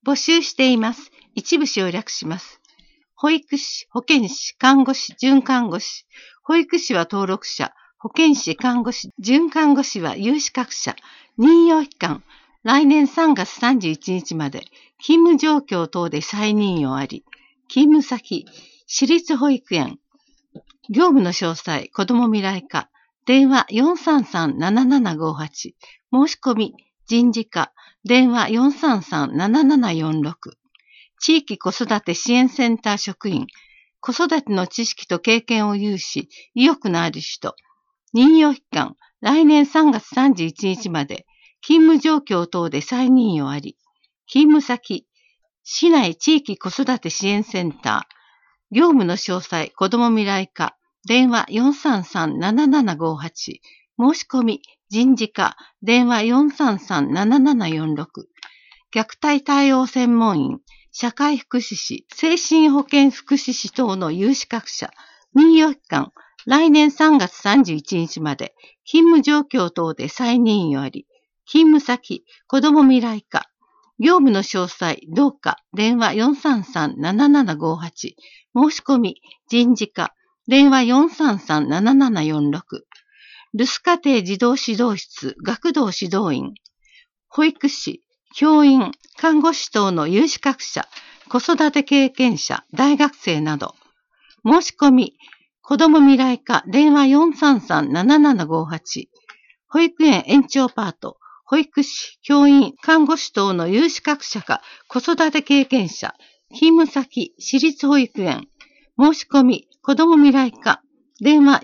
募集しています。一部省略します。保育士、保健師、看護師、准看護師。保育士は登録者。保健師、看護師、准看護師は有資格者。任用期間。来年3月31日まで。勤務状況等で再任用あり。勤務先。私立保育園。業務の詳細。子ども未来課。電話433-7758。申し込み。人事課。電話433-7746。地域子育て支援センター職員。子育ての知識と経験を有し、意欲のある人。任用期間。来年3月31日まで。勤務状況等で再任用あり。勤務先。市内地域子育て支援センター。業務の詳細。子ども未来課。電話433-7758。申し込み。人事課。電話433-7746。虐待対応専門員。社会福祉士。精神保健福祉士等の有資格者。任用期間。来年3月31日まで。勤務状況等で再任用あり。勤務先。子ども未来課。業務の詳細。同課。電話433-7758。申し込み。人事課。電話433-7746。留守家庭児童指導室。学童指導員。保育士。教員。看護師等の有資格者。子育て経験者。大学生など。申し込み。子ども未来課。電話433-7758。保育園延長パート。保育士、教員、看護師等の有資格者か子育て経験者。勤務先、私立保育園。申し込み、子ども未来課。電話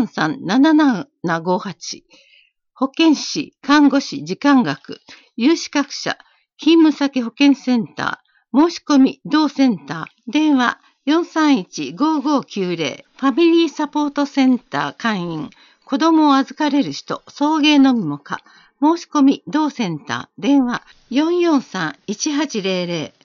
433-7758。保健師、看護師、時間学。有資格者。勤務先保健センター。申し込み、同センター。電話431-5590。ファミリーサポートセンター会員。子供を預かれる人、送迎のみもか。申し込み、同センター。電話443-1800。